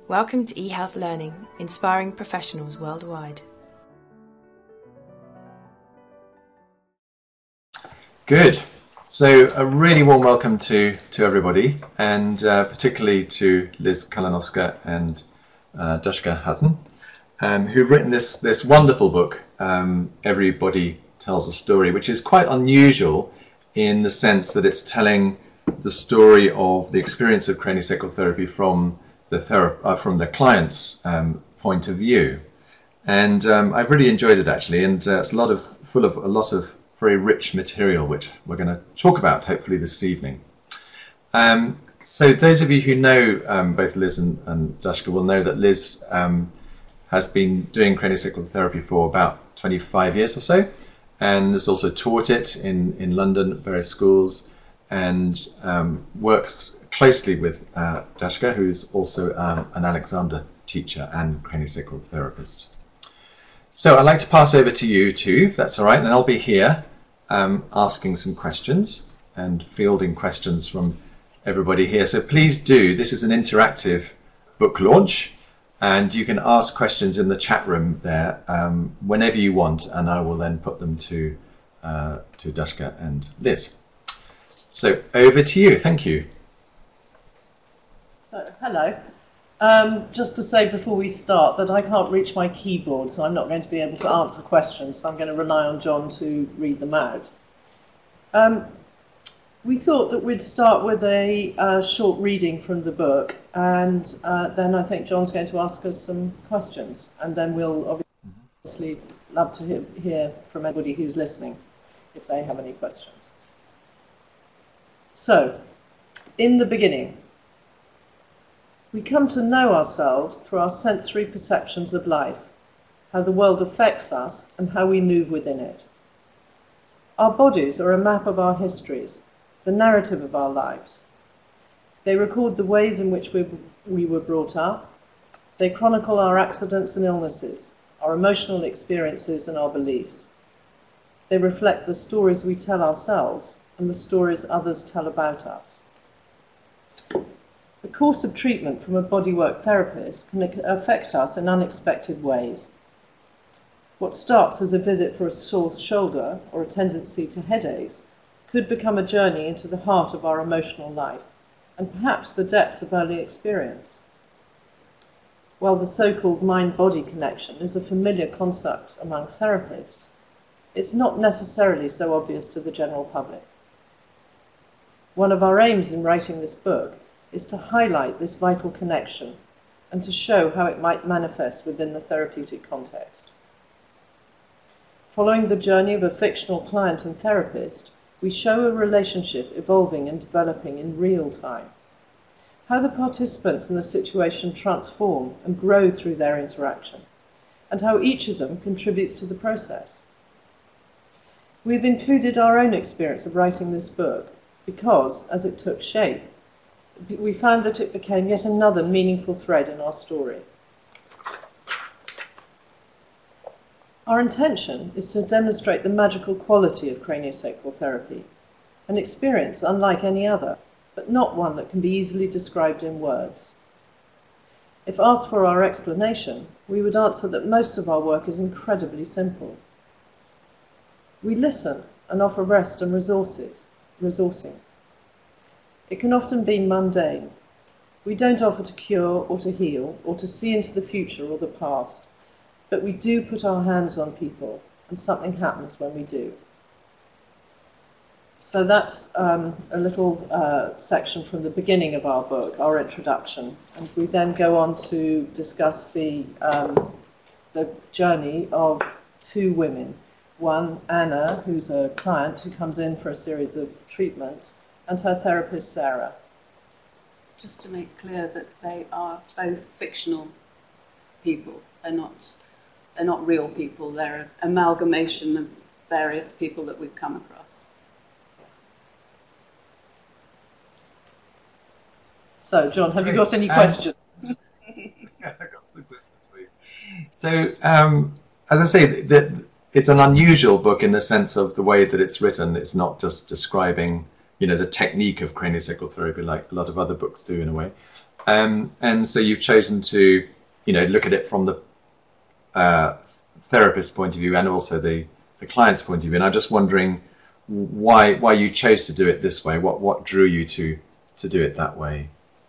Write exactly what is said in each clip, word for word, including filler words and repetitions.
Welcome to eHealth Learning, inspiring professionals worldwide. Good. So a really warm welcome to, to everybody, and uh, particularly to Liz Kalinowska and uh, Dushka Hutton, um, who've written this, this wonderful book, um, Everybody Tells a Story, which is quite unusual in the sense that it's telling the story of the experience of craniosacral therapy from the thera- uh, from the client's um, point of view. And um, I've really enjoyed it actually, and uh, it's a lot of full of a lot of very rich material, which we're going to talk about hopefully this evening. Um, so those of you who know um, both Liz and, and Dushka will know that Liz um, has been doing craniosacral therapy for about twenty-five years or so, and has also taught it in, in London at various schools, and um, works closely with uh, Dushka, who's also um, an Alexander teacher and craniosacral therapist. So I'd like to pass over to you two, if that's all right, and I'll be here um, asking some questions and fielding questions from everybody here. So please do, this is an interactive book launch, and you can ask questions in the chat room there um, whenever you want, and I will then put them to, uh, to Dushka and Liz. So over to you, thank you. So, hello. Um, just to say before we start that I can't reach my keyboard, so I'm not going to be able to answer questions, so I'm going to rely on John to read them out. Um, we thought that we'd start with a uh, short reading from the book, and uh, then I think John's going to ask us some questions, and then we'll obviously love to hear, hear from anybody who's listening if they have any questions. So, in the beginning, we come to know ourselves through our sensory perceptions of life, how the world affects us and how we move within it. Our bodies are a map of our histories, the narrative of our lives. They record the ways in which we, we were brought up. They chronicle our accidents and illnesses, our emotional experiences and our beliefs. They reflect the stories we tell ourselves and the stories others tell about us. The course of treatment from a bodywork therapist can affect us in unexpected ways. What starts as a visit for a sore shoulder or a tendency to headaches could become a journey into the heart of our emotional life and perhaps the depths of early experience. While the so-called mind-body connection is a familiar concept among therapists, it's not necessarily so obvious to the general public. One of our aims in writing this book is to highlight this vital connection and to show how it might manifest within the therapeutic context. Following the journey of a fictional client and therapist, we show a relationship evolving and developing in real time, how the participants in the situation transform and grow through their interaction, and how each of them contributes to the process. We've included our own experience of writing this book because, as it took shape, we found that it became yet another meaningful thread in our story. Our intention is to demonstrate the magical quality of craniosacral therapy, an experience unlike any other, but not one that can be easily described in words. If asked for our explanation, we would answer that most of our work is incredibly simple. We listen and offer rest and resources, resourcing. It can often be mundane. We don't offer to cure or to heal or to see into the future or the past, but we do put our hands on people, and something happens when we do. So that's um, a little uh, section from the beginning of our book, our introduction, and we then go on to discuss the, um, the journey of two women. One, Anna, who's a client who comes in for a series of treatments, and her therapist, Sarah. Just to make clear that they are both fictional people. They're not, they're not real people. They're an amalgamation of various people that we've come across. So, John, have Great. you got any um, questions? Yeah, I've got some questions for you. So, um, as I say, the, the, it's an unusual book in the sense of the way that it's written. It's not just describing you know, the technique of craniosacral therapy, like a lot of other books do in a way. Um, and so you've chosen to, you know, look at it from the uh, therapist's point of view and also the, the client's point of view. And I'm just wondering why why you chose to do it this way. What what drew you to to do it that way?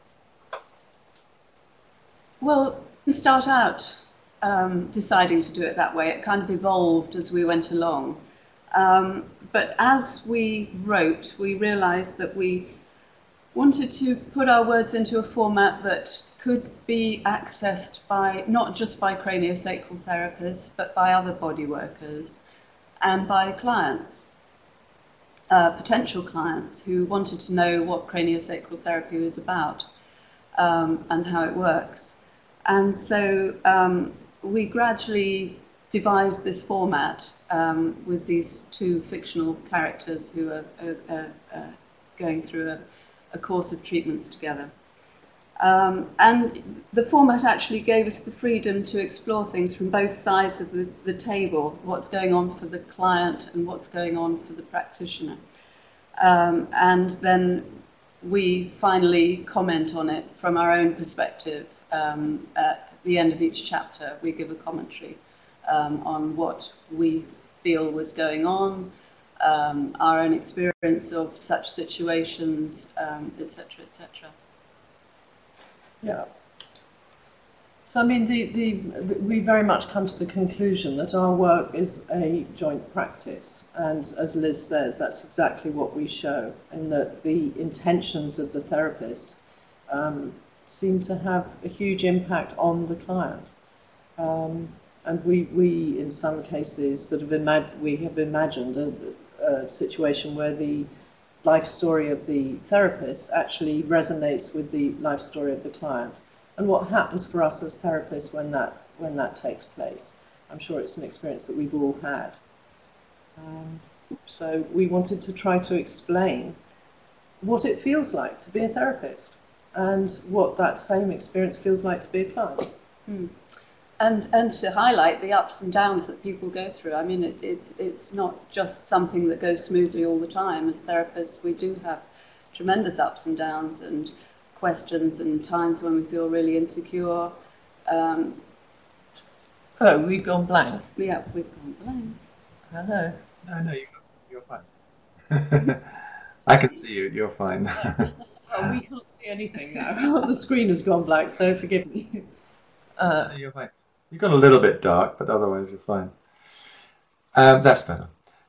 Well, we start out um, deciding to do it that way. It kind of evolved as we went along. Um, but as we wrote, we realized that we wanted to put our words into a format that could be accessed by not just by craniosacral therapists, but by other body workers and by clients, uh, potential clients who wanted to know what craniosacral therapy was about um, and how it works. And so um, we gradually devised this format um, with these two fictional characters who are, are, are, are going through a, a course of treatments together. Um, and the format actually gave us the freedom to explore things from both sides of the, the table, what's going on for the client and what's going on for the practitioner. Um, and then we finally comment on it from our own perspective. Um, at the end of each chapter, we give a commentary um, on what we feel was going on, um, our own experience of such situations, um, et cetera, et cetera. Yeah. So, I mean, the, the, we very much come to the conclusion that our work is a joint practice. And as Liz says, that's exactly what we show, in that the intentions of the therapist um, seem to have a huge impact on the client. Um, and we, we, in some cases, sort of imag- we have imagined a, a situation where the life story of the therapist actually resonates with the life story of the client. And what happens for us as therapists when that, when that takes place. I'm sure it's an experience that we've all had. Um, so we wanted to try to explain what it feels like to be a therapist and what that same experience feels like to be a client. Mm. And, and to highlight the ups and downs that people go through. I mean, it, it, it's not just something that goes smoothly all the time. As therapists, we do have tremendous ups and downs and questions and times when we feel really insecure. Um, oh, we've gone blank. Yeah, we've gone blank. Hello. No, no, you, you're fine. I can see you, you're fine. Oh, we can't see anything now. The screen has gone blank, so forgive me. Uh, no, you're fine. You've got a little bit dark, but otherwise you're fine. Um, that's better.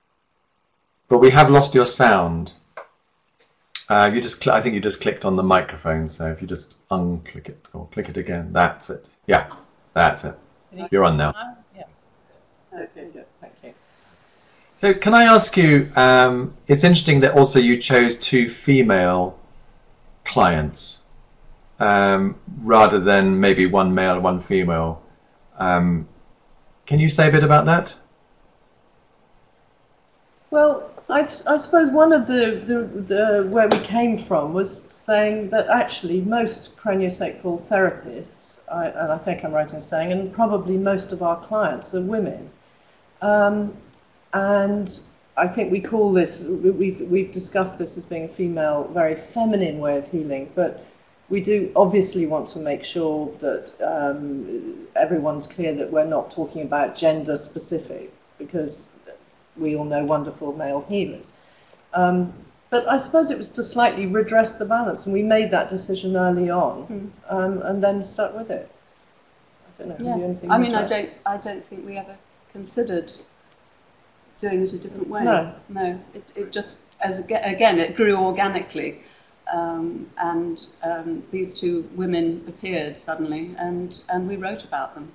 But we have lost your sound. Uh, you just, I think you just clicked on the microphone, so if you just unclick it or click it again, that's it. Yeah, that's it. You're on now. Yeah. Okay, good. Thank you. So can I ask you, um, it's interesting that also you chose two female clients um, rather than maybe one male and one female. Um, can you say a bit about that? Well, I, I suppose one of the, the, the where we came from was saying that actually most craniosacral therapists, I, and I think I'm right in saying, and probably most of our clients are women. Um, and I think we call this, we've, we've discussed this as being a female, very feminine way of healing, but we do obviously want to make sure that um, everyone's clear that we're not talking about gender specific, because we all know wonderful male healers. Um, but I suppose it was to slightly redress the balance, and we made that decision early on, mm. um, and then stuck with it. I don't know. Yes. Have you anything I mean, I like? don't. I don't think we ever considered doing it a different way. No. No. It, it just, as again, it grew organically, um, and um, these two women appeared suddenly, and and we wrote about them.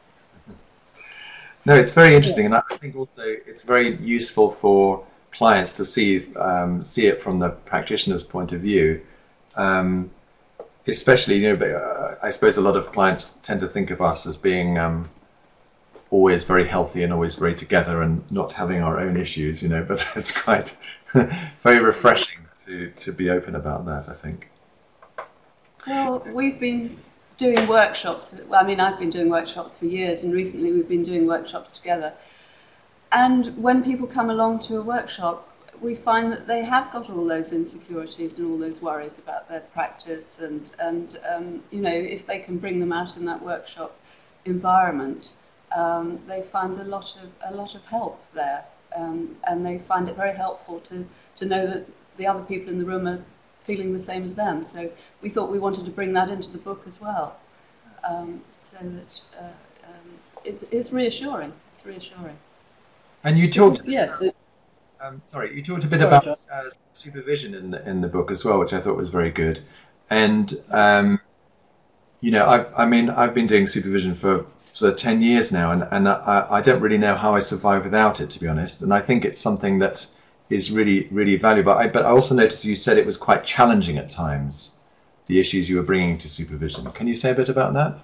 No, it's very interesting, yeah. And I think also it's very useful for clients to see um, see it from the practitioner's point of view, um, especially, you know, uh, I suppose a lot of clients tend to think of us as being um, always very healthy and always very together and not having our own issues, you know, but it's quite very refreshing to, to be open about that, I think. Well, we've been doing workshops. I mean, I've been doing workshops for years, and recently we've been doing workshops together. And when people come along to a workshop, we find that they have got all those insecurities and all those worries about their practice, and, and um, you know, if they can bring them out in that workshop environment, um, they find a lot of a lot of help there, um, and they find it very helpful to to know that the other people in the room are feeling the same as them. So we thought we wanted to bring that into the book as well, um, so that uh, um, it's, it's reassuring. It's reassuring. And you talked. Yes. It's, Um, sorry, you talked a bit Sorry, about John. uh, supervision in the, in the book as well, which I thought was very good. And um, you know, I, I mean, I've been doing supervision for for ten years now, and and I, I don't really know how I survive without it, to be honest. And I think it's something that is really really valuable. I, but I also noticed you said it was quite challenging at times, the issues you were bringing to supervision. Can you say a bit about that?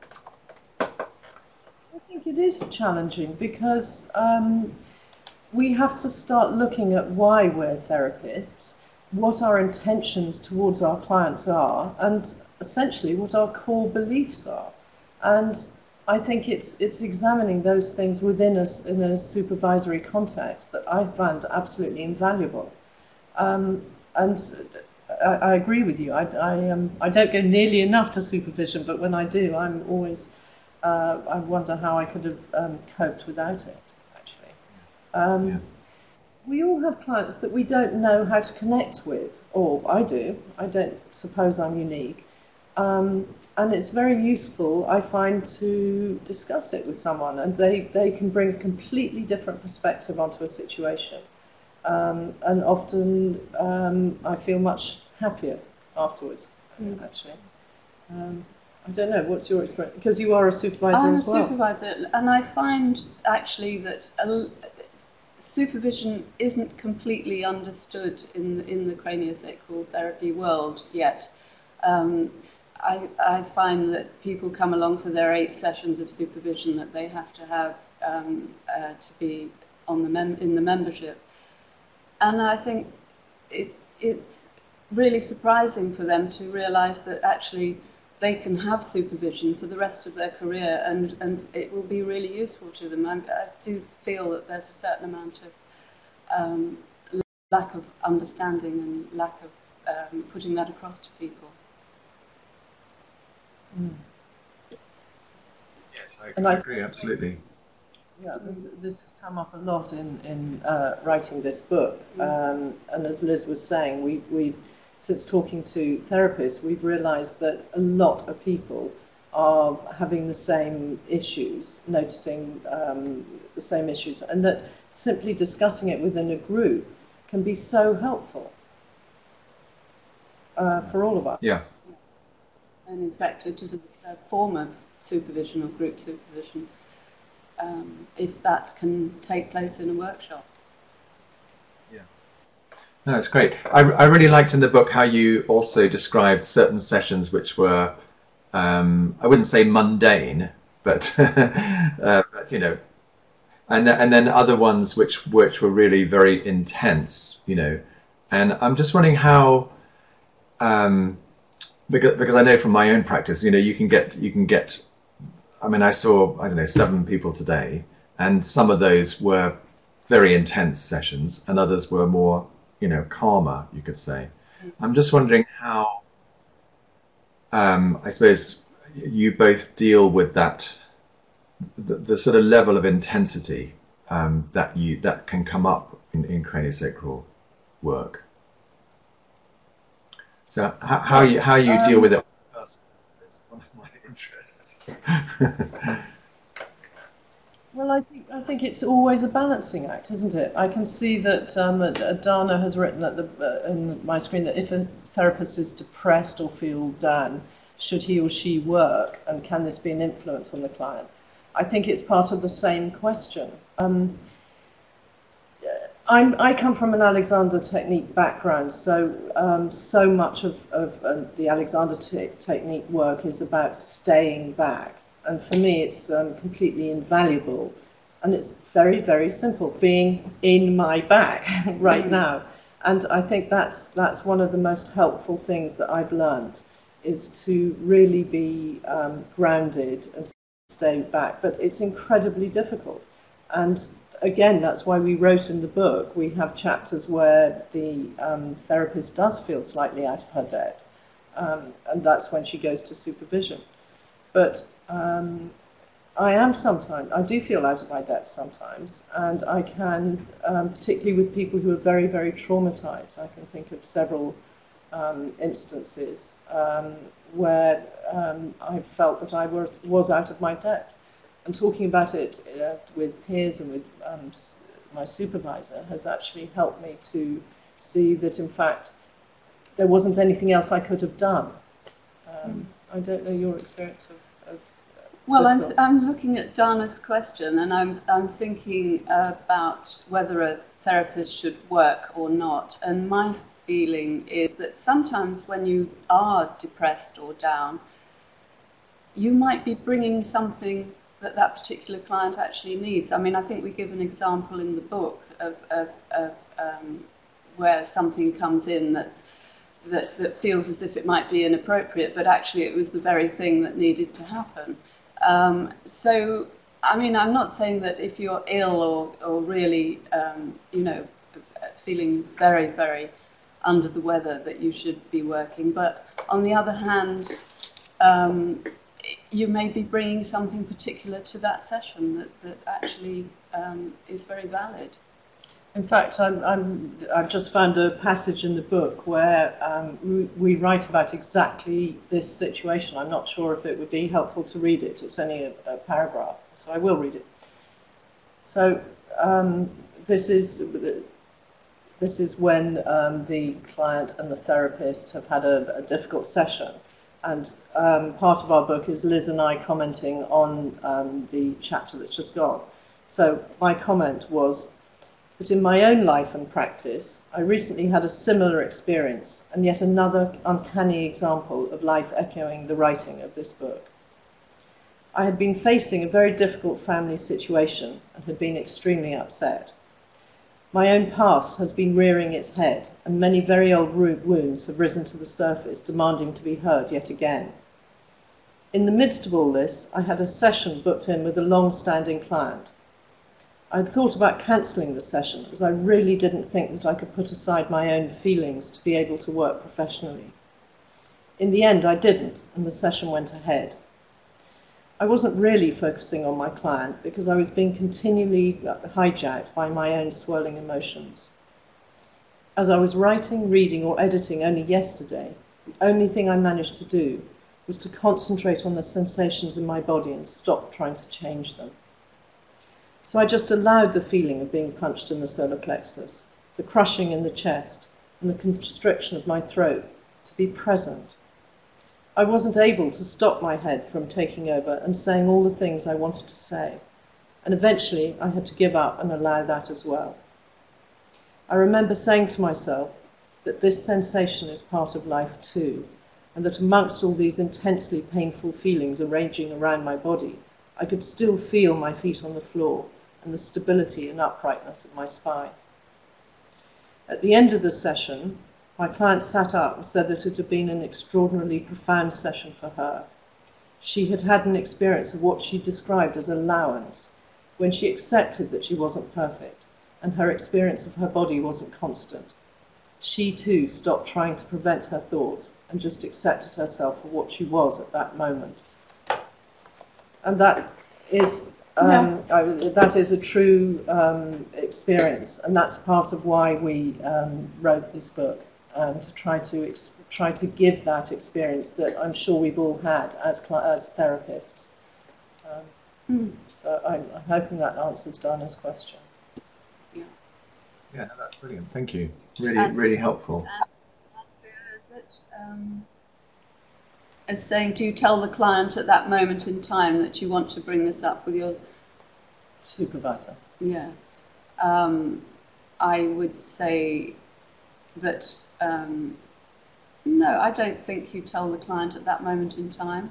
I think it is challenging because um, we have to start looking at why we're therapists, what our intentions towards our clients are, and essentially what our core beliefs are. And I think it's it's examining those things within us in a supervisory context that I found absolutely invaluable. Um, and I, I agree with you. I I, um, I don't go nearly enough to supervision, but when I do, I'm always uh, I wonder how I could have um, coped without it. Um, Yeah. We all have clients that we don't know how to connect with, or I do. I don't suppose I'm unique. Um, and it's very useful, I find, to discuss it with someone, and they, they can bring a completely different perspective onto a situation. Um, and often um, I feel much happier afterwards, Mm. actually. Um, I don't know, what's your experience? Because you are a supervisor I'm a as well. supervisor, and I find actually that a, supervision isn't completely understood in the, in the craniosacral therapy world yet. Um, I, I find that people come along for their eight sessions of supervision that they have to have um, uh, to be on the mem in the membership, and I think it, it's really surprising for them to realise that actually they can have supervision for the rest of their career, and, and it will be really useful to them. I, I do feel that there's a certain amount of um, lack of understanding and lack of um, putting that across to people. Mm. Yes, I, And I I- agree, absolutely. Yeah, this, this has come up a lot in, in uh, writing this book. Um, and as Liz was saying, we, we've, since talking to therapists, we've realised that a lot of people are having the same issues, noticing um, the same issues, and that simply discussing it within a group can be so helpful uh, for all of us. Yeah. And in fact, it is a, a form of supervision or group supervision, um, if that can take place in a workshop. No, it's great. I, I really liked in the book how you also described certain sessions which were, um, I wouldn't say mundane, but, uh, but you know, and and then other ones which which were really very intense, you know. And I'm just wondering how, um, because because I know from my own practice, you know, you can get you can get. I mean, I saw I don't know seven people today, and some of those were very intense sessions, and others were more, you know, calmer, you could say. I'm just wondering how, um, I suppose, you both deal with that, the, the sort of level of intensity um, that you that can come up in, in craniosacral work. So how, how you how you deal Um, with it? It's one of my interests. Well, I think I think it's always a balancing act, isn't it? I can see that um, uh, Dana has written at the uh, in my screen that if a therapist is depressed or feel down, should he or she work, and can this be an influence on the client? I think it's part of the same question. Um, I'm, I come from an Alexander technique background, so um, so much of, of uh, the Alexander te technique work is about staying back. And for me, it's um, completely invaluable. And it's very, very simple, being in my back right now. And I think that's, that's one of the most helpful things that I've learned, is to really be um, grounded and stay back. But it's incredibly difficult. And again, that's why we wrote in the book, we have chapters where the um, therapist does feel slightly out of her depth, um, and that's when she goes to supervision. But um, I am sometimes, I do feel out of my depth sometimes, and I can, um, particularly with people who are very, very traumatized, I can think of several um, instances um, where um, I felt that I was, was out of my depth. And talking about it uh, with peers and with um, my supervisor has actually helped me to see that, in fact, there wasn't anything else I could have done. Um, I don't know your experience of... of well, I'm, th I'm looking at Dana's question, and I'm, I'm thinking about whether a therapist should work or not. And my feeling is that sometimes when you are depressed or down, you might be bringing something that that particular client actually needs. I mean, I think we give an example in the book of, of, of um, where something comes in that, that that feels as if it might be inappropriate, but actually it was the very thing that needed to happen. Um, so, I mean, I'm not saying that if you're ill or, or really, um, you know, feeling very, very under the weather that you should be working, but on the other hand, um, you may be bringing something particular to that session that, that actually um, is very valid. In fact, I'm, I'm, I've just found a passage in the book where um, we, we write about exactly this situation. I'm not sure if it would be helpful to read it. It's only a, a paragraph, so I will read it. So um, this is this is when um, the client and the therapist have had a, a difficult session. And um, part of our book is Liz and I commenting on um, the chapter that's just gone. So my comment was that in my own life and practice, I recently had a similar experience and yet another uncanny example of life echoing the writing of this book. I had been facing a very difficult family situation and had been extremely upset. My own past has been rearing its head, and many very old wounds have risen to the surface, demanding to be heard yet again. In the midst of all this, I had a session booked in with a long-standing client. I had thought about cancelling the session, as I really didn't think that I could put aside my own feelings to be able to work professionally. In the end, I didn't, and the session went ahead. I wasn't really focusing on my client because I was being continually hijacked by my own swirling emotions. As I was writing, reading, or editing only yesterday, the only thing I managed to do was to concentrate on the sensations in my body and stop trying to change them. So I just allowed the feeling of being punched in the solar plexus, the crushing in the chest, and the constriction of my throat to be present. I wasn't able to stop my head from taking over and saying all the things I wanted to say, and eventually I had to give up and allow that as well. I remember saying to myself that this sensation is part of life too, and that amongst all these intensely painful feelings raging around my body, I could still feel my feet on the floor and the stability and uprightness of my spine. At the end of the session, my client sat up and said that it had been an extraordinarily profound session for her. She had had an experience of what she described as allowance, when she accepted that she wasn't perfect, and her experience of her body wasn't constant. She too stopped trying to prevent her thoughts and just accepted herself for what she was at that moment. And that is um, yeah. I, that is a true um, experience, and that's part of why we um, wrote this book. Um, to try to ex try to give that experience that I'm sure we've all had as as therapists. Um, mm. So I'm, I'm hoping that answers Dana's question. Yeah. Yeah, no, that's brilliant. Thank you. Really, and, really helpful. And, um, as saying, do you tell the client at that moment in time that you want to bring this up with your supervisor? Yes. Um, I would say that um, no, I don't think you tell the client at that moment in time.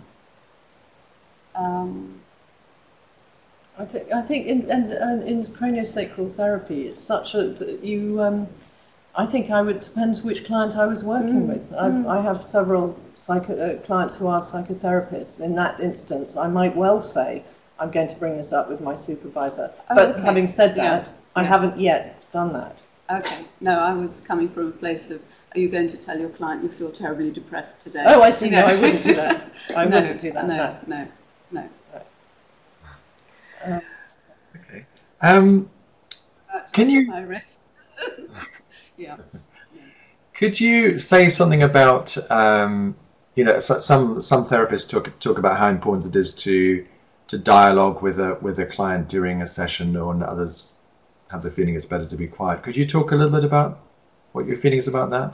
Um, I think I think in in, in craniosacral therapy, it's such a you. Um, I think I would depends which client I was working mm, with. I've, mm. I have several psycho, uh, clients who are psychotherapists. In that instance, I might well say, I'm going to bring this up with my supervisor. Oh, but okay. having said Yeah. that, I Yeah. haven't yet done that. Okay. No, I was coming from a place of, are you going to tell your client you feel terribly depressed today? Oh, I see. You No, know? I wouldn't do that. I no, wouldn't do that. No, No. no, no. Um, Okay. Um, Uh, just Can for you- my rest. yeah. Could you say something about, um, you know, so- some some therapists talk talk about how important it is to to dialogue with a with a client during a session, or and others have the feeling it's better to be quiet. Could you talk a little bit about what your feelings about that?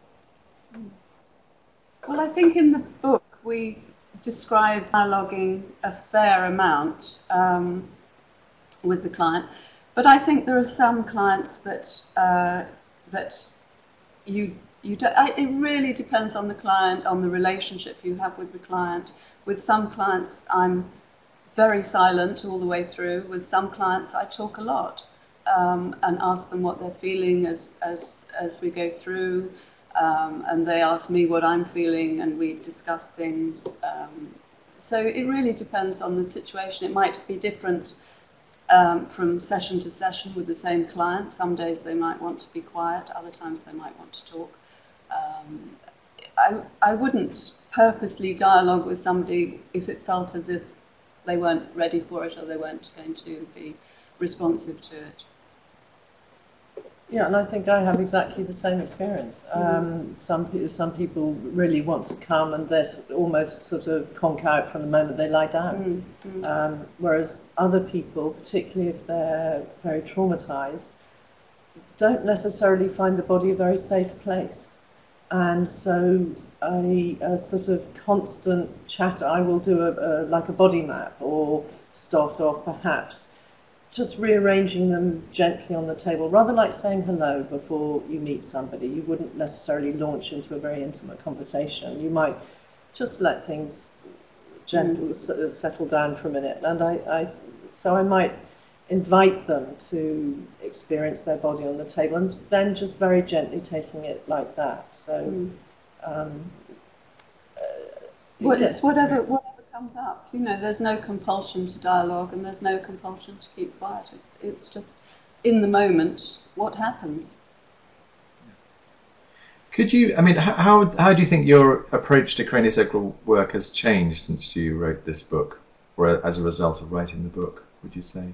Well, I think in the book we describe dialoguing a fair amount um, with the client, but I think there are some clients that uh, that you you do, I, it really depends on the client, on the relationship you have with the client. With some clients, I'm very silent all the way through. With some clients, I talk a lot um, and ask them what they're feeling as as as we go through. Um, and they ask me what I'm feeling, and we discuss things. Um, so it really depends on the situation. It might be different um, from session to session with the same client. Some days they might want to be quiet, other times they might want to talk. Um, I, I wouldn't purposely dialogue with somebody if it felt as if they weren't ready for it or they weren't going to be responsive to it. Yeah, and I think I have exactly the same experience. Um, some pe- some people really want to come, and they're s- almost sort of conk out from the moment they lie down. Mm, mm. Um, whereas other people, particularly if they're very traumatized, don't necessarily find the body a very safe place. And so a, a sort of constant chatter, I will do a, a like a body map, or start off perhaps just rearranging them gently on the table, rather like saying hello before you meet somebody. You wouldn't necessarily launch into a very intimate conversation. You might just let things gently mm. settle down for a minute. And I, I, so I might invite them to experience their body on the table, and then just very gently taking it like that. So, mm. um, uh, well, yeah. it's whatever, whatever comes up. You know, there's no compulsion to dialogue, and there's no compulsion to keep quiet. It's it's just in the moment what happens. Could you, I mean, how how do you think your approach to craniosacral work has changed since you wrote this book, or as a result of writing the book, would you say?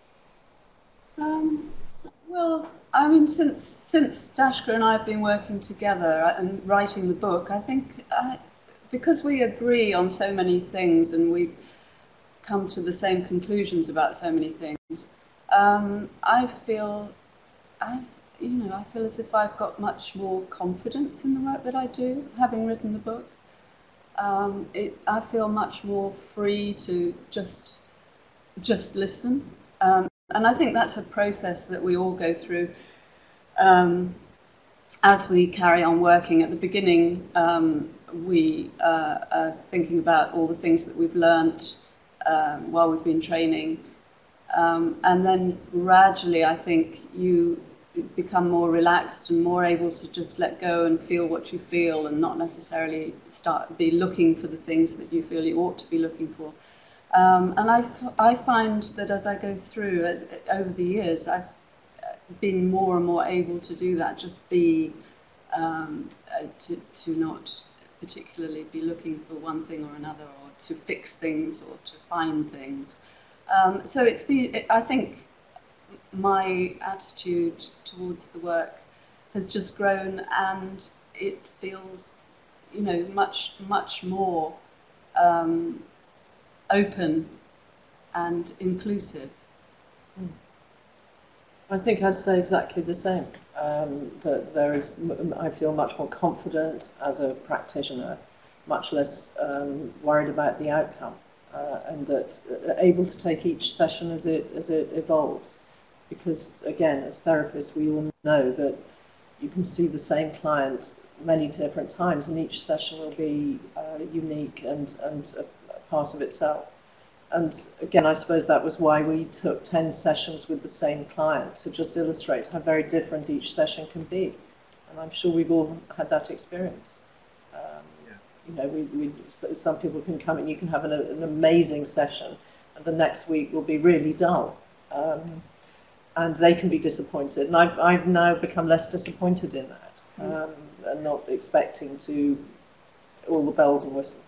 Um, well, I mean, since since Dashka and I have been working together and writing the book, I think I, because we agree on so many things and we come to the same conclusions about so many things, um, I feel, I you know, I feel as if I've got much more confidence in the work that I do, having written the book. Um, it, I feel much more free to just just listen. Um, And I think that's a process that we all go through um, as we carry on working. At the beginning, um, we uh, are thinking about all the things that we've learnt um, while we've been training. Um, and then gradually, I think you become more relaxed and more able to just let go and feel what you feel, and not necessarily start be looking for the things that you feel you ought to be looking for. Um, and I, I find that as I go through, as, over the years, I've been more and more able to do that, just be, um, uh, to, to not particularly be looking for one thing or another, or to fix things or to find things. Um, so it's been, it, I think my attitude towards the work has just grown, and it feels, you know, much, much more um, open and inclusive. I think I'd say exactly the same. Um, that there is, I feel much more confident as a practitioner, much less um, worried about the outcome, uh, and that uh, able to take each session as it as it evolves. Because again, as therapists, we all know that you can see the same client many different times, and each session will be uh, unique and and a, a part of itself. And again, I suppose that was why we took ten sessions with the same client, to just illustrate how very different each session can be. And I'm sure we've all had that experience. Um, yeah. You know, we, we, some people can come and you can have an, an amazing session, and the next week will be really dull. Um, and they can be disappointed. And I've, I've now become less disappointed in that, um, and not expecting to all the bells and whistles.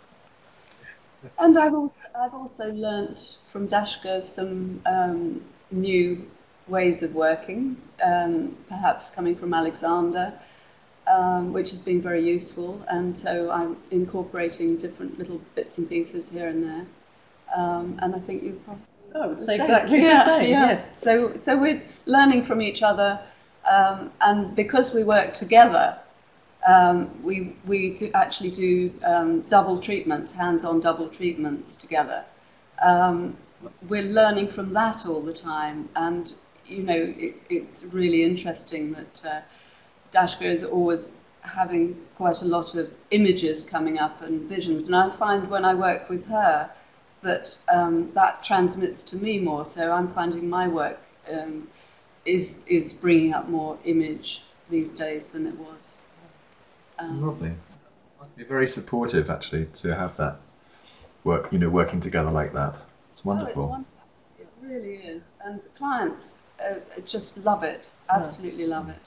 And I've also, I've also learnt from Dashka some um, new ways of working, um, perhaps coming from Alexander, um, which has been very useful. And so I'm incorporating different little bits and pieces here and there. Um, and I think you've probably... I would say exactly the same, yeah. yes. So, so we're learning from each other, um, and because we work together, um, we, we do actually do um, double treatments, hands-on double treatments together. Um, we're learning from that all the time, and you know, it, it's really interesting that uh, Dashka is always having quite a lot of images coming up and visions, and I find when I work with her, that um, that transmits to me more. So I'm finding my work um, is is bringing up more image these days than it was. Um, Lovely. Must be very supportive, actually, to have that work. You know, working together like that. It's wonderful. Oh, it's wonderful. It really is, and the clients uh, just love it. Absolutely love it.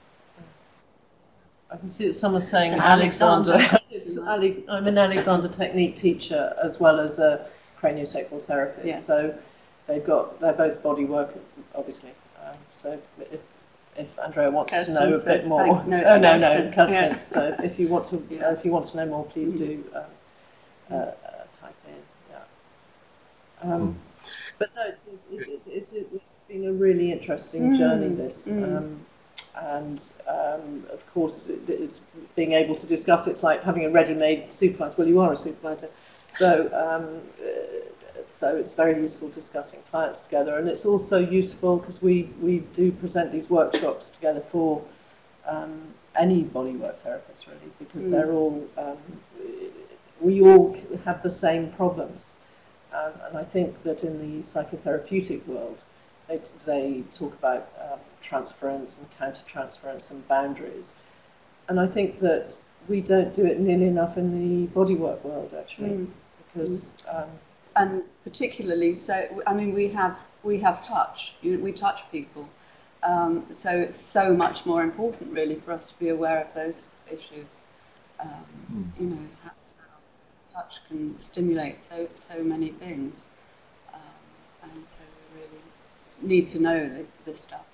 I can see that someone's saying It's Alexander. Alexander. It's Alex, I'm an Alexander technique teacher as well as a craniosacral therapist. Yes. So they've got they're both body work, obviously. Um, so if if Andrea wants Kirsten to know a says bit more, thank- no, it's oh no no, Kirsten. Kirsten. Yeah. So if you want to Yeah. uh, if you want to know more, please Mm. do um, uh, uh, type in. Yeah. Um, But no, it's it, it, it, it, it's been a really interesting Mm, journey. This. mm. Um, and um, of course, it, it's being able to discuss. It's like having a ready-made supervisor. Well, you are a supervisor, so um, uh, so it's very useful discussing clients together. And it's also useful because we we do present these workshops together for um, any bodywork therapist, really, because Mm. they're all um, we all have the same problems. Um, and I think that in the psychotherapeutic world, they, they talk about um, transference and counter-transference and boundaries. And I think that we don't do it nearly enough in the bodywork world, actually, Mm. because... Um, And particularly, so I mean, we have we have touch. You, we touch people, um, so it's so much more important, really, for us to be aware of those issues. Um, Mm. You know, how, how touch can stimulate so so many things, um, and so we really need to know this, this stuff.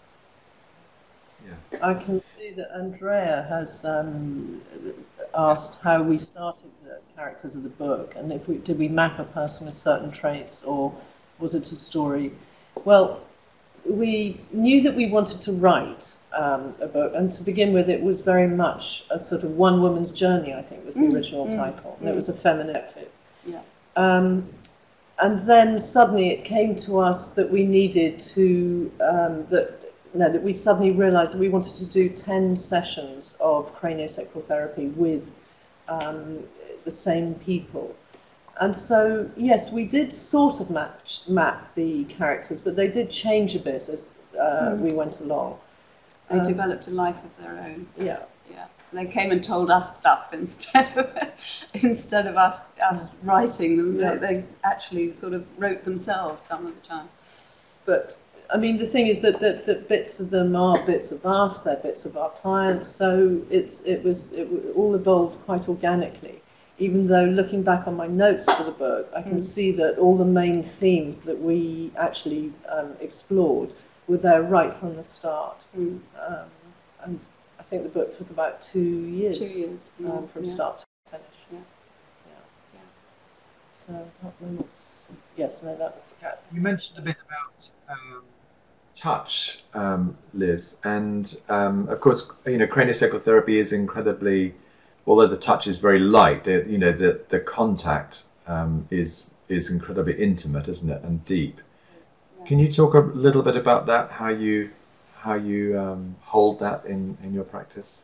Yeah. I can see that Andrea has um, asked how we started the characters of the book, and if we did we map a person with certain traits, or was it a story? Well, we knew that we wanted to write um, a book, and to begin with, it was very much a sort of one woman's journey. I think was the Mm, original mm, title, and mm. it was a femininity. Yeah. Um, and then suddenly it came to us that we needed to um, that. No, that we suddenly realised that we wanted to do ten sessions of craniosacral therapy with um, the same people. And so, yes, we did sort of match, map the characters, but they did change a bit as uh, Mm. we went along. They Um, developed a life of their own. Yeah. Yeah, they came and told us stuff instead of instead of us us writing them. Yeah. They, they actually sort of wrote themselves some of the time. But, I mean, the thing is that, that, that bits of them are bits of us, they're bits of our clients, so it's, it was it all evolved quite organically. Even though looking back on my notes for the book, I can Mm. see that all the main themes that we actually um, explored were there right from the start. Mm. Um, and I think the book took about two years, Two years more, um, from yeah. start to finish. Yeah. Yeah. Yeah. So, I can't remember what's, yes, no, that was... You mentioned a bit about um, touch, um, Liz, and um, of course, you know, craniosacral therapy is incredibly, although the touch is very light, the, you know, the the contact um, is is incredibly intimate, isn't it, and deep. Yeah. Can you talk a little bit about that? How you how you um, hold that in in your practice?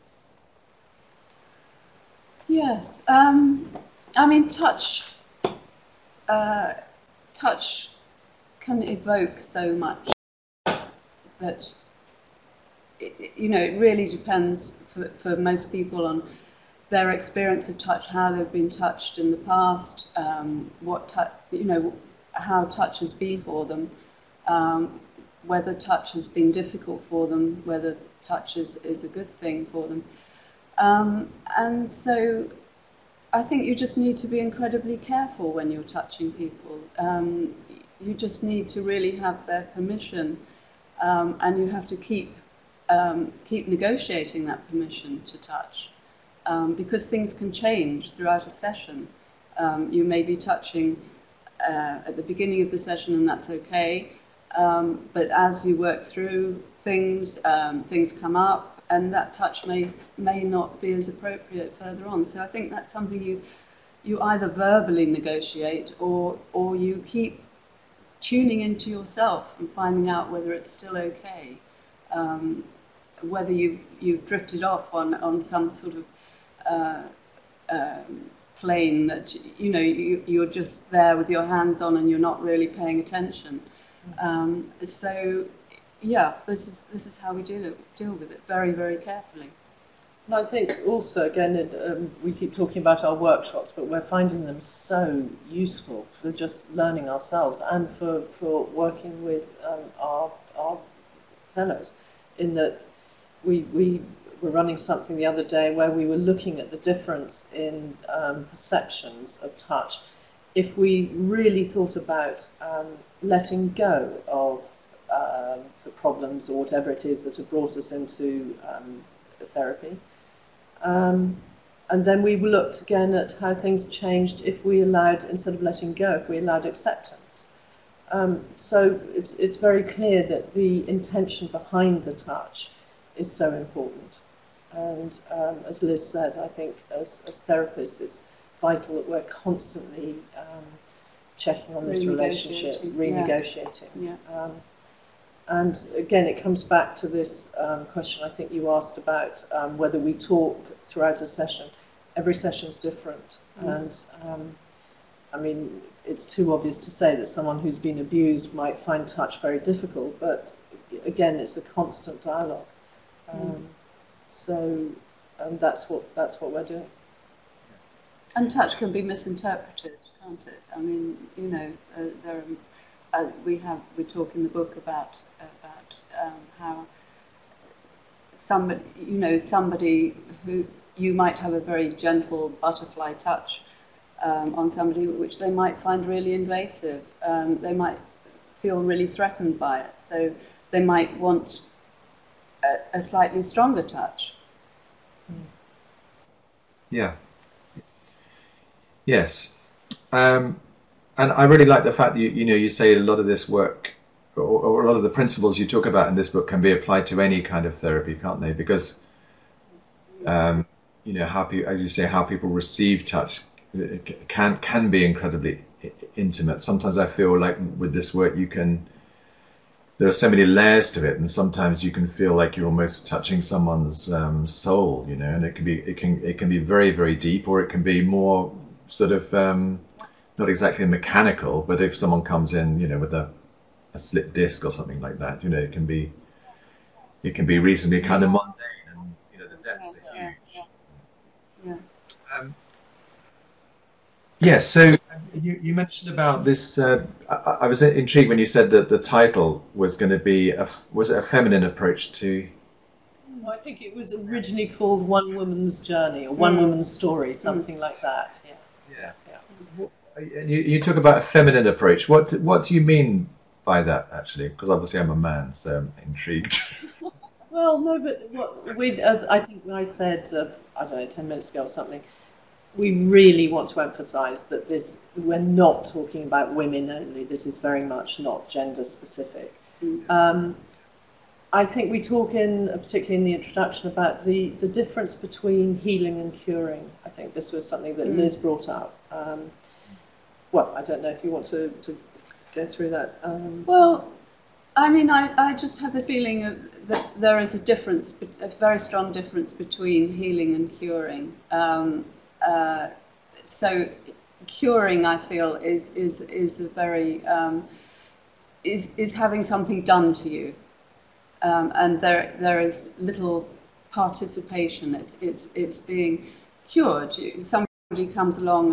Yes, um, I mean, touch. Uh, touch can evoke so much that it, it- you know it really depends for, for most people on their experience of touch, how they've been touched in the past, um, what touch, you know, how touch has been for them, um, whether touch has been difficult for them, whether touch is, is a good thing for them. Um, and so I think you just need to be incredibly careful when you're touching people. Um, you just need to really have their permission, um, and you have to keep um, keep negotiating that permission to touch, um, because things can change throughout a session. Um, you may be touching uh, at the beginning of the session, and that's okay. Um, but as you work through things, um, things come up, and that touch may may not be as appropriate further on. So I think that's something you you either verbally negotiate, or or you keep tuning into yourself and finding out whether it's still okay, um, whether you've you've drifted off on on some sort of uh, um, plane that you know you, you're just there with your hands on and you're not really paying attention. Um, so. Yeah, this is this is how we deal it, deal with it very, very carefully. And I think also, again, it, um, we keep talking about our workshops, but we're finding them so useful for just learning ourselves and for, for working with um, our our fellows. In that we we were running something the other day where we were looking at the difference in um, perceptions of touch if we really thought about um, letting go of Um, the problems or whatever it is that have brought us into um, therapy. Um, and then we looked again at how things changed if we allowed, instead of letting go, if we allowed acceptance. Um, so it's, it's very clear that the intention behind the touch is so important. And um, as Liz said, I think as, as therapists it's vital that we're constantly um, checking on this relationship, renegotiating. Yeah. Yeah. Um, And again, it comes back to this um, question I think you asked about um, whether we talk throughout a session. Every session's different. Mm. And um, I mean, it's too obvious to say that someone who's been abused might find touch very difficult, but again, it's a constant dialogue. Um, mm. So um, that's what that's what we're doing. And touch can be misinterpreted, can't it? I mean, you know, uh, there are Uh, we have we talk in the book about about um, how somebody you know somebody who you might have a very gentle butterfly touch um, on somebody which they might find really invasive. Um, they might feel really threatened by it, so they might want a, a slightly stronger touch. Yeah. Yes. Um, And I really like the fact that you, you know, you say a lot of this work, or, or a lot of the principles you talk about in this book can be applied to any kind of therapy, can't they? Because, um, you know, how people, as you say, how people receive touch can can be incredibly intimate. Sometimes I feel like with this work, you can, there are so many layers to it, and sometimes you can feel like you're almost touching someone's um, soul, you know, and it can be, it can, it can be very, very deep, or it can be more sort of, um, not exactly mechanical, but if someone comes in, you know, with a, a slit disc or something like that, you know, it can be, it can be reasonably kind of mundane, and you know, the depths are Yeah, huge. yeah, yeah. Um, yeah. So you, you mentioned about this. Uh, I, I was intrigued when you said that the title was going to be a, was it a feminine approach to? I think it was originally called One Woman's Journey or One Mm. Woman's Story, something mm. like that. Yeah. Yeah. Yeah. You, you talk about a feminine approach. What what do you mean by that, actually? Because obviously I'm a man, so I'm intrigued. Well, no, but what we, as I think I said, uh, I don't know, ten minutes ago or something, we really want to emphasise that this, we're not talking about women only. This is very much not gender specific. Mm. Um, I think we talk in, particularly in the introduction, about the, the difference between healing and curing. I think this was something that mm. Liz brought up. Um, well, I don't know if you want to, to go through that. Um, well, I mean, I, I just have this feeling of that there is a difference, a very strong difference between healing and curing. Um, uh, so curing, I feel, is is is a very um, is is having something done to you. Um, and there there is little participation. It's it's it's being cured. Somebody comes along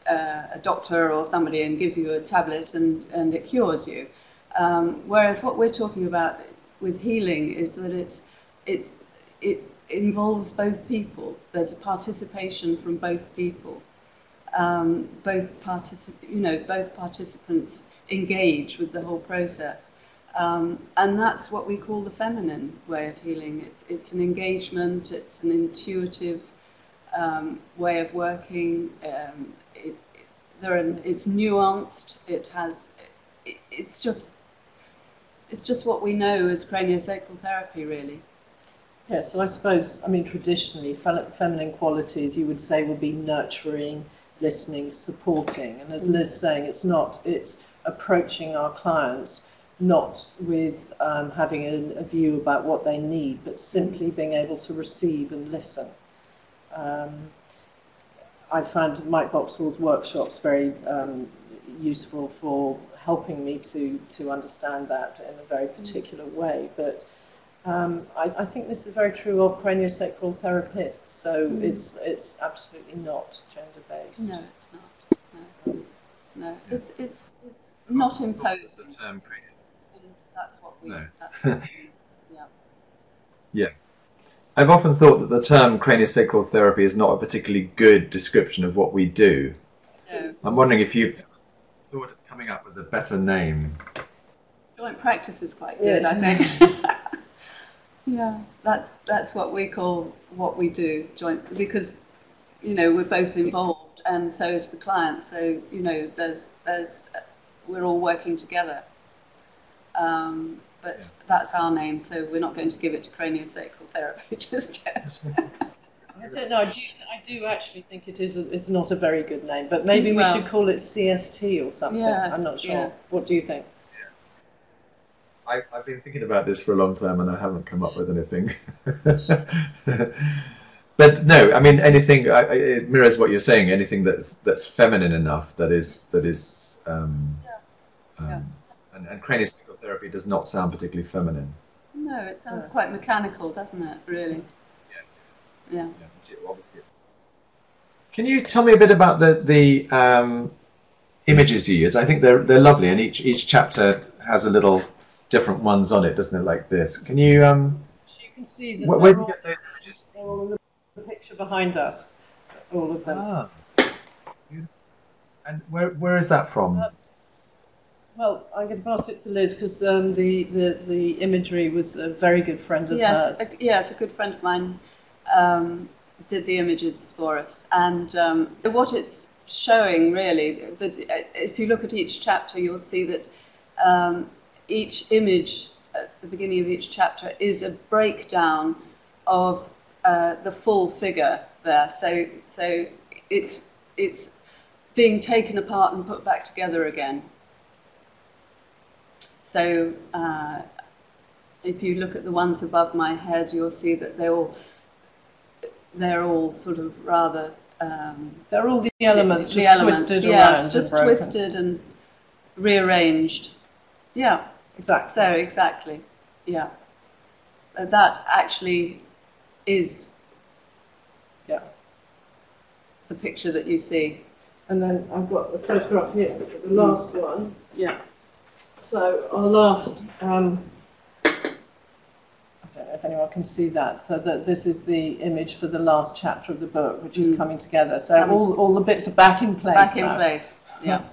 uh, a doctor or somebody and gives you a tablet and, and it cures you. Um, whereas what we're talking about with healing is that it's, it's, it involves both people. There's a participation from both people. Um, both particip you know, both participants engage with the whole process. Um, and that's what we call the feminine way of healing. It's, it's an engagement, it's an intuitive um, way of working. Um, it, it, there are, it's nuanced, it has, it, it's just, it's just what we know as craniosacral therapy, really. Yes, so I suppose, I mean, traditionally, feminine qualities you would say would be nurturing, listening, supporting. And as Liz saying, it's not, it's approaching our clients not with um, having a, a view about what they need, but simply being able to receive and listen. Um, I found Mike Boxall's workshops very um, useful for helping me to, to understand that in a very particular way. But um, I, I think this is very true of craniosacral therapists, so mm. it's, it's absolutely not gender-based. No, it's not. No, no. It's, it's, it's not imposed. The term craniosacral. That's what we. No. That's what we, yeah. Yeah. I've often thought that the term craniosacral therapy is not a particularly good description of what we do. No. I'm wondering if you've thought of coming up with a better name. Joint practice is quite good, Yes. I think. Yeah, that's that's what we call what we do, joint, because you know we're both involved, and so is the client. So you know, there's there's we're all working together. Um, but yeah. That's our name, so we're not going to give it to craniosacral therapy just yet. I don't know. I do, I do actually think it is. A, it's not a very good name, but maybe well, we should call it C S T or something. Yeah, I'm not sure. Yeah. What do you think? Yeah. I, I've been thinking about this for a long time, and I haven't come up with anything. But no, I mean anything. I, I, it mirrors what you're saying. Anything that's that's feminine enough. That is that is. Um, yeah. Um, yeah. And, and craniosacral therapy does not sound particularly feminine. No, it sounds yeah. quite mechanical, doesn't it? Really. Yeah. Yeah. yeah obviously it's... Can you tell me a bit about the the um, images you use? I think they're they're lovely, and each each chapter has a little different ones on it, doesn't it? Like this. Can you? Um, you can see that. Where, where do you get those images? They're all in the picture behind us. All of them. Ah. And where where is that from? Uh, Well, I'm going to pass it to Liz because um, the, the, the imagery was a very good friend of yes, hers. A, yeah, it's a good friend of mine um, did the images for us. And um, what it's showing really, that if you look at each chapter, you'll see that um, each image at the beginning of each chapter is a breakdown of uh, the full figure there. So, so it's, it's being taken apart and put back together again. So uh, if you look at the ones above my head, you'll see that they're all, they're all sort of rather... Um, they're all the elements the, just the elements, twisted yeah, around it's just and broken. twisted and rearranged. Yeah, exactly. So exactly, yeah. Uh, that actually is yeah. the picture that you see. And then I've got the photograph here, the last mm. one. Yeah. So our last, um, I don't know if anyone can see that, so that this is the image for the last chapter of the book, which mm. is coming together. So coming all, all the bits are back in place Back now. in place, yeah.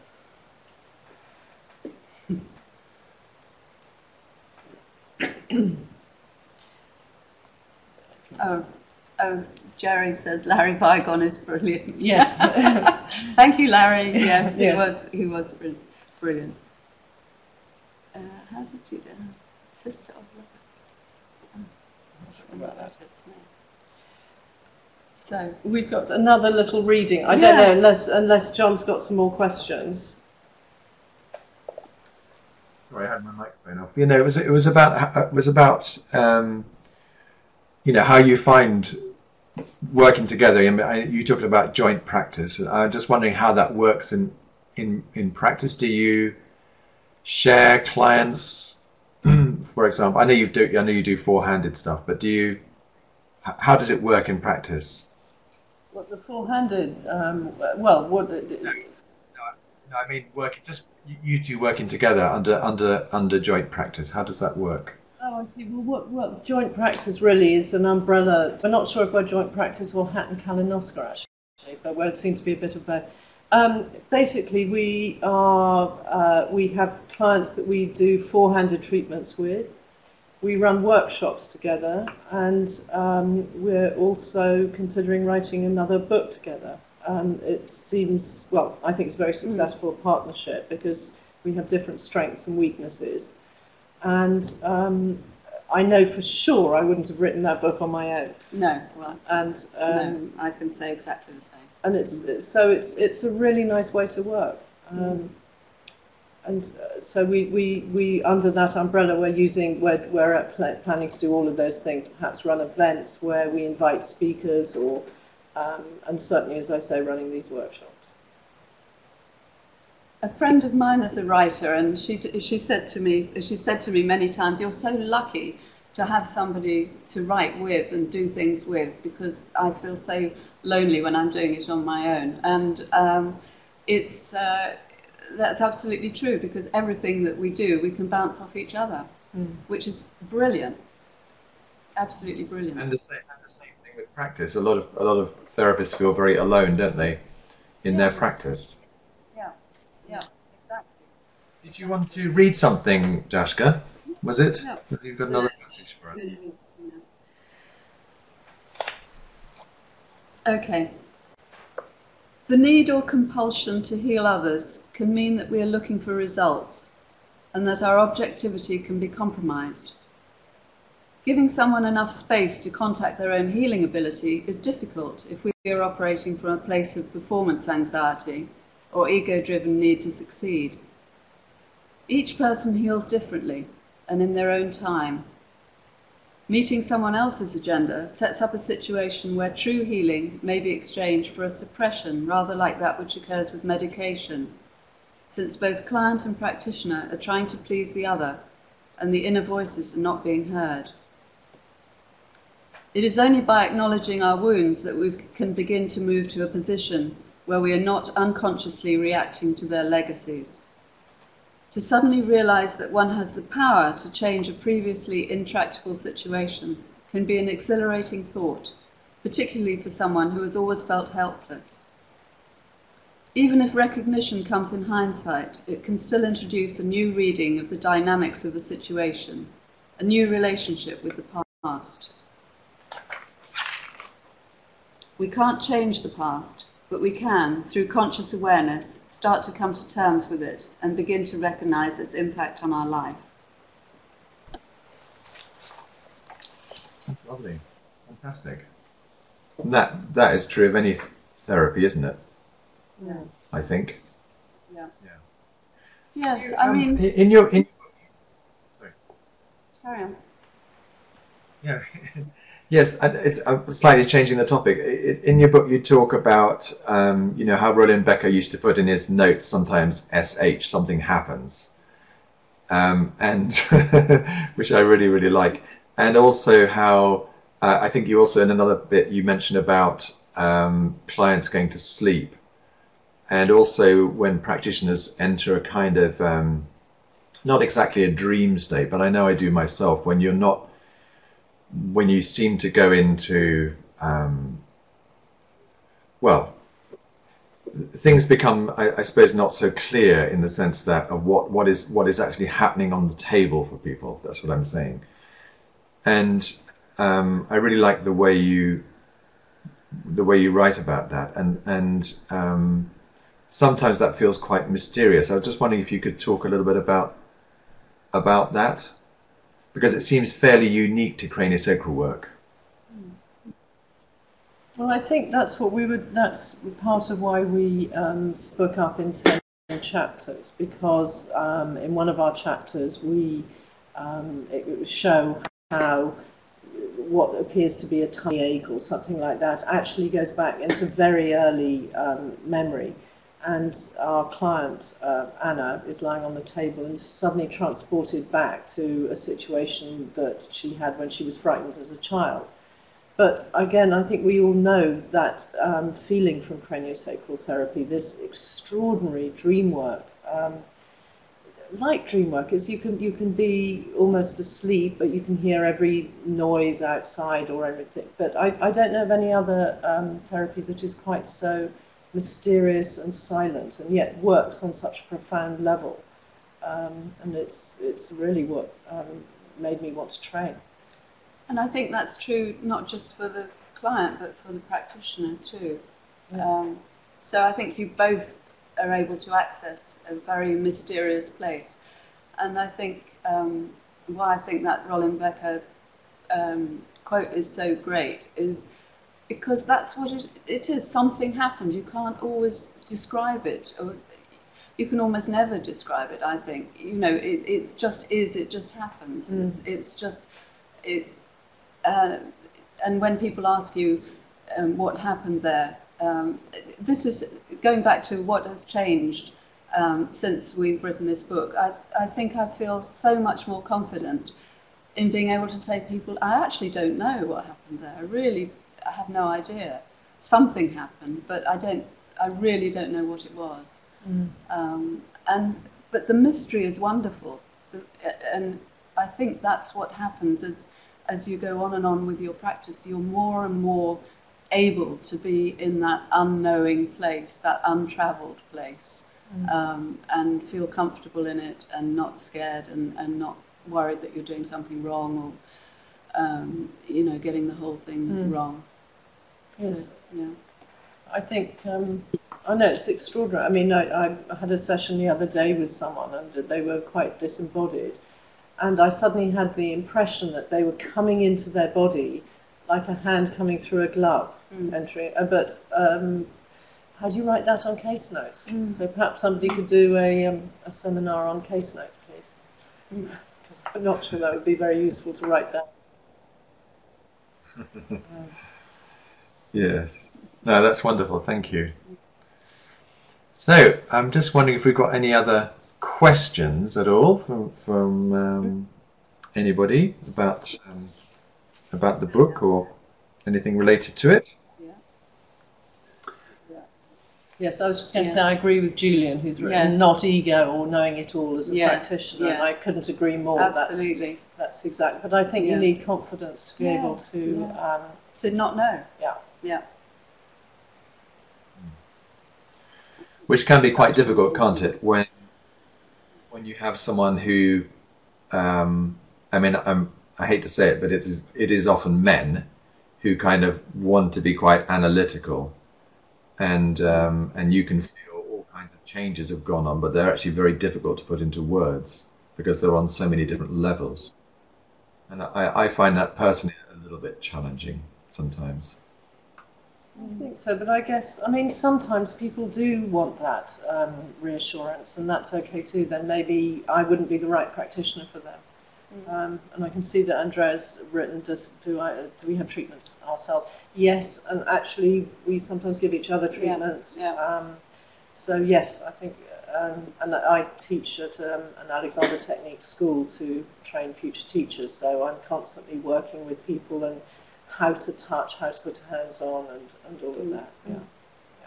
oh, oh, Jerry says Larry Vigon is brilliant. Yes. Thank you, Larry. Yes, he yes. was. He was brilliant. Uh, how did you do? Sister of Robert. Oh, I don't remember that is name. So we've got another little reading. I yes. don't know unless unless John's got some more questions. Sorry, I had my microphone off. You know, it was it was about it was about um, you know how you find working together. I mean, I, you talked about joint practice. I'm just wondering how that works in in in practice. Do you share clients, for example? I know you do. I know you do four-handed stuff, but do you? How does it work in practice? What the four-handed? Um, well, what? No, no, no, I mean working. Just you two working together under under under joint practice. How does that work? Oh, I see. Well, what, what joint practice really is an umbrella. We're not sure if we're joint practice or Hatton Kalinowska actually, but there seems to be a bit of both. Um, basically, we are uh, we have clients that we do four-handed treatments with. We run workshops together, and um, we're also considering writing another book together. Um, it seems, well, I think it's a very successful mm. partnership because we have different strengths and weaknesses. And um, I know for sure I wouldn't have written that book on my own. No, well, and um, no, I can say exactly the same. And it's mm. so it's it's a really nice way to work. Um, mm. And uh, so we, we, we, under that umbrella, we're using, we're, we're at pl planning to do all of those things, perhaps run events where we invite speakers or, um, and certainly, as I say, running these workshops. A friend of mine is a writer, and she, she said to me, she said to me many times, you're so lucky to have somebody to write with and do things with, because I feel so lonely when I'm doing it on my own. And um, it's, uh, that's absolutely true, because everything that we do, we can bounce off each other, mm. which is brilliant, absolutely brilliant. And the same, and the same thing with practice. A lot of a lot of therapists feel very alone, don't they, in yeah. their practice? Yeah, yeah, exactly. Did you want to read something, Dashka? Was it? Yeah. You've got another message for us. Okay. The need or compulsion to heal others can mean that we are looking for results and that our objectivity can be compromised. Giving someone enough space to contact their own healing ability is difficult if we are operating from a place of performance anxiety or ego-driven need to succeed. Each person heals differently and in their own time. Meeting someone else's agenda sets up a situation where true healing may be exchanged for a suppression rather like that which occurs with medication, since both client and practitioner are trying to please the other and the inner voices are not being heard. It is only by acknowledging our wounds that we can begin to move to a position where we are not unconsciously reacting to their legacies. To suddenly realize that one has the power to change a previously intractable situation can be an exhilarating thought, particularly for someone who has always felt helpless. Even if recognition comes in hindsight, it can still introduce a new reading of the dynamics of the situation, a new relationship with the past. We can't change the past, but we can, through conscious awareness, start to come to terms with it and begin to recognize its impact on our life. That's lovely. Fantastic. And that, that is true of any th therapy, isn't it? Yeah. I think. Yeah. Yeah. Yes, you, I um, mean... In your... In, sorry. Carry on. Yeah. Yes, it's I'm slightly changing the topic. In your book, you talk about, um, you know, how Roland Becker used to put in his notes sometimes S H, something happens, um, and which I really, really like. And also how, uh, I think you also in another bit, you mentioned about um, clients going to sleep. And also when practitioners enter a kind of, um, not exactly a dream state, but I know I do myself, when you're not, when you seem to go into, um, well, things become, I, I suppose, not so clear in the sense that of what, what is what is actually happening on the table for people. That's what I'm saying. And um, I really like the way you the way you write about that. And and um, sometimes that feels quite mysterious. I was just wondering if you could talk a little bit about about that, because it seems fairly unique to craniosacral work. Well, I think that's what we would, that's part of why we um, spoke up in ten chapters, because um, in one of our chapters we um, it, it would show how what appears to be a tiny ache or something like that actually goes back into very early um, memory. And our client, uh, Anna, is lying on the table and suddenly transported back to a situation that she had when she was frightened as a child. But again, I think we all know that um, feeling from craniosacral therapy, this extraordinary dream work. Um, like dream work is you can you can be almost asleep, but you can hear every noise outside or everything. But I, I don't know of any other um, therapy that is quite so mysterious and silent, and yet works on such a profound level. Um, and it's it's really what um, made me want to train. And I think that's true not just for the client, but for the practitioner too. Yes. Um, so I think you both are able to access a very mysterious place. And I think um, why I think that Roland Becker um, quote is so great is because that's what it, it is. Something happened. You can't always describe it, or you can almost never describe it, I think. You know, it, it just is, it just happens. Mm. It's just, it, uh, and when people ask you um, what happened there, Um, this is going back to what has changed um, since we've written this book. I, I think I feel so much more confident in being able to say to people, I actually don't know what happened there. I really I have no idea. Something happened, but I don't. I really don't know what it was. Mm. Um, and but the mystery is wonderful, the, and I think that's what happens as as you go on and on with your practice. You're more and more able to be in that unknowing place, that untravelled place, mm. um, and feel comfortable in it and not scared and, and not worried that you're doing something wrong or, um, you know, getting the whole thing mm. wrong. Yes. So, yeah. I think, um, I know it's extraordinary. I mean, I, I had a session the other day with someone and they were quite disembodied. And I suddenly had the impression that they were coming into their body like a hand coming through a glove, mm. entering. Uh, but um, how do you write that on case notes? Mm. So perhaps somebody could do a, um, a seminar on case notes, please. Because mm. I'm not sure that would be very useful to write down. um, Yes. No, that's wonderful. Thank you. So I'm just wondering if we've got any other questions at all from from um, anybody about um, about the book or anything related to it. Yeah. Yeah. Yes, I was just going to Yeah. say I agree with Julian, who's written Yes. Not Ego or Knowing It All as a Yes, practitioner, and I yes. couldn't agree more. Absolutely. That's, that's exactly. But I think Yeah. you need confidence to be Yeah, able to, yeah. um, To not know. yeah. Yeah. Which can be quite difficult, can't it? When when you have someone who, um, I mean, I'm, I hate to say it, but it is it is often men who kind of want to be quite analytical, and um, and you can feel all kinds of changes have gone on, but they're actually very difficult to put into words because they're on so many different levels, and I, I find that personally a little bit challenging sometimes. I think so, but I guess, I mean, sometimes people do want that um, reassurance, and that's okay too. Then maybe I wouldn't be the right practitioner for them. Mm. Um, and I can see that Andrea's written, does, do, I, do we have treatments ourselves? Yes, and actually we sometimes give each other treatments. Yeah. Yeah. Um, so yes, I think, um, and I teach at um, an Alexander Technique school to train future teachers, so I'm constantly working with people and how to touch, how to put hands on, and, and all of that. Yeah. Yeah.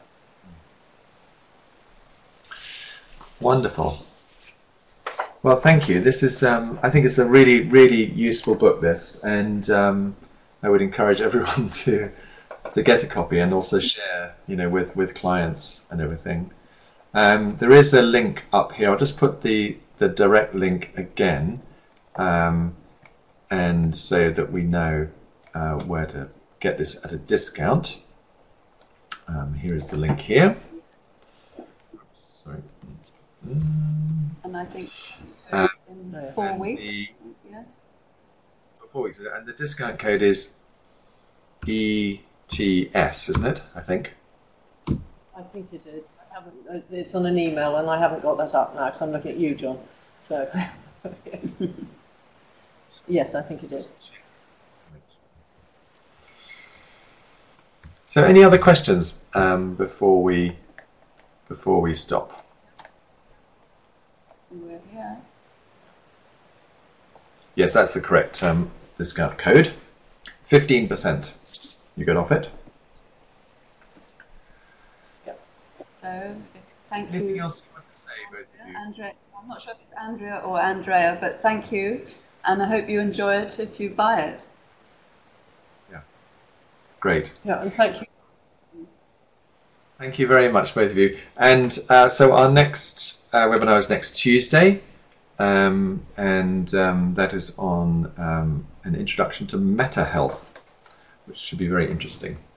Wonderful. Well, thank you. This is, um, I think it's a really, really useful book, this, and um, I would encourage everyone to to get a copy and also share, you know, with, with clients and everything. Um, there is a link up here. I'll just put the, the direct link again, um, and so that we know Uh, where to get this at a discount. Um, here is the link here. Oops, sorry. And I think Uh, in four and weeks. the- Yes. For four weeks, and the discount code is E T S, isn't it? I think. I think it is. I haven't, uh, it's on an email, and I haven't got that up now because I'm looking at you, John. So, yes. Yes, I think it is. So, any other questions um, before we before we stop? We're here. Yes, that's the correct um, discount code. fifteen percent you get off it. So, thank you. Anything else you want to say, both of you? Andrea, I'm not sure if it's Andrea or Andrea, but thank you, and I hope you enjoy it if you buy it. Yeah, great. Yeah, and thank you. Thank you very much, both of you. And uh, so our next uh, webinar is next Tuesday, um, and um, that is on um, an introduction to meta health, which should be very interesting.